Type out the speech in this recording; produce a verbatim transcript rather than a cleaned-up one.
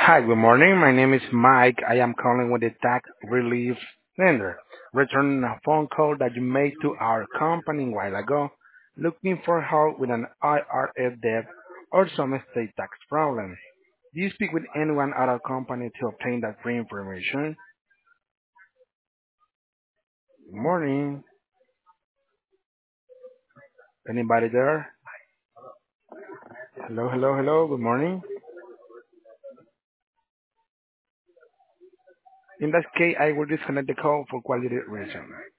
Hi, good morning. My name is Mike. I am calling with the tax relief center, returning a phone call that you made to our company a while ago, looking for help with an I R S debt or some state tax problem. Do you speak with anyone at our company to obtain that free information? Good morning. Anybody there? Hello, hello, hello. Good morning. In that case, I will disconnect the call for quality reason.